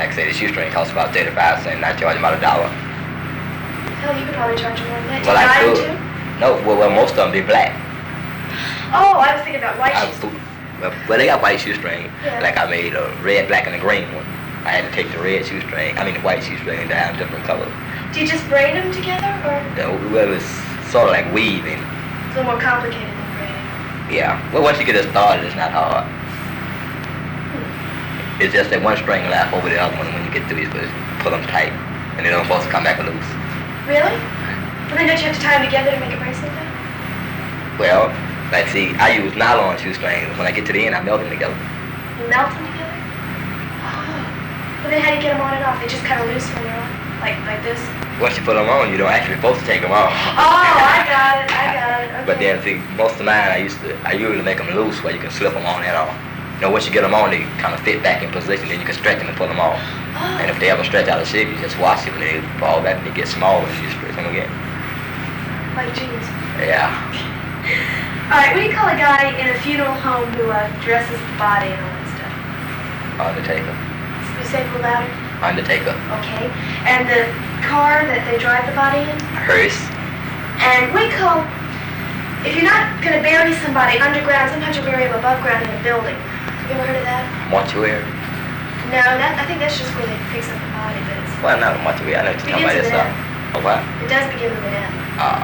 Like I say, the shoestring costs about 35 cents. I charge about $1. Hell, you could probably charge more than that. Do Well, you I dye them could. too? No, well, most of them be black. Oh, I was thinking about white shoes. Well, they got white shoestring. Yeah. Like I made a red, black, and a green one. I had to take the white shoestring down different colors. Do you just braid them together, or Well, it's sort of like weaving. it's a little more complicated than braiding? Yeah. Well, once you get it started, it's not hard. It's just that one string lap over the other one when you get through. You supposed to pull them tight, and they don't supposed to come back loose. Really? But then don't you have to tie them together to make a bracelet then? Well, like see, I use nylon shoestrings. When I get to the end, I melt them together. You melt them together? Oh. But then how do you get them on and off? They just kind of loose when they're on? Like this? Once you put them on, you don't actually supposed to take them off. Oh, I got it. Okay. But then see, most of mine, I usually make them loose where you can slip them on and off. You know, once you get them on, they kind of fit back in position. Then you can stretch them and pull them off. Oh. And if they ever stretch out of shape, you just wash it when they fall back and they get small, and you stretch them again. Like jeans. Yeah. All right, what do you call a guy in a funeral home who dresses the body and all that stuff? Undertaker. You say it a little louder? Undertaker. Okay. And the car that they drive the body in? Hearse. And what do you call, if you're not going to bury somebody underground, sometimes you'll bury them above ground in a building. Have you ever heard of that? Mortuary. No, I think that's just where they fix up the body, but it's... Well, not a mortuary. I know what you're talking about Begins this with stuff. Oh, what? It does begin with an M.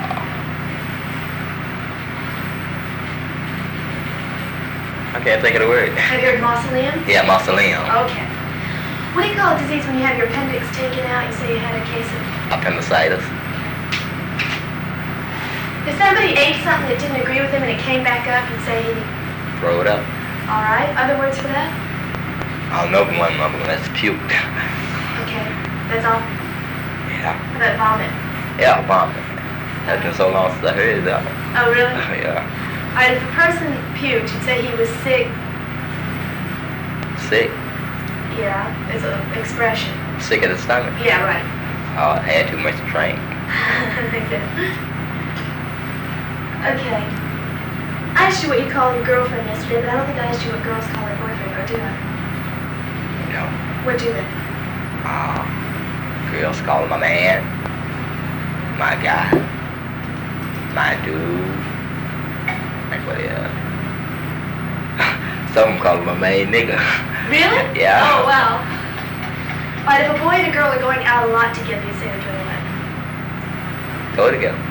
I can't think of the word. Have you heard mausoleum? Yeah, mausoleum. Okay. What do you call a disease when you have your appendix taken out? You say you had a case of... Appendicitis. If somebody ate something that didn't agree with him and it came back up, you'd say he... Throw it up. All right. Other words for that? I don't know one of them. That's puke. Okay. That's all? Yeah. How about vomit? Yeah, vomit. That's been so long since I heard that one. Oh, really? Yeah. All right, if a person puked, you'd say he was sick. Sick. Yeah, it's an expression. Sick of the stomach. Yeah, right. Oh, I had too much to drink. Okay. I asked you what you called your girlfriend yesterday, but I don't think I asked you what girls call their boyfriend, or do I? No. What do they? Girls call him my man, my guy, my dude. Like what else? Some of them call him my main nigga. Really? Yeah. Oh, wow. All right, if a boy and a girl are going out a lot together, you say they're doing what? Go together.